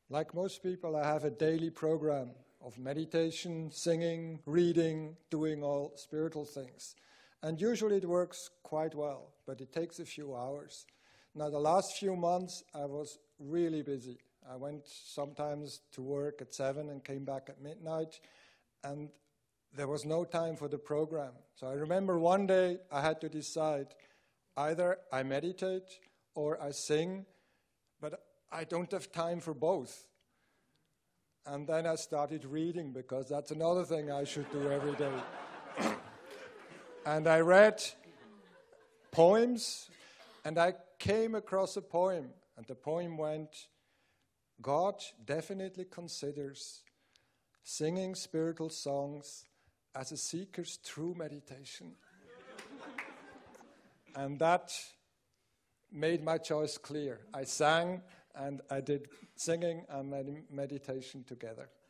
Like most people, I have a daily program of meditation, singing, reading, doing all spiritual things. And usually it works quite well, but it takes a few hours. Now, the last few months, I was really busy. I went sometimes to work at 7 and came back at midnight, and there was no time for the program. So I remember one day I had to decide, either I meditate or I sing, but I don't have time for both. And then I started reading, because that's another thing I should do every day. And I read poems, and I came across a poem, and the poem went, God definitely considers singing spiritual songs as a seeker's true meditation. And that made my choice clear. I sang, and I did singing and meditation together.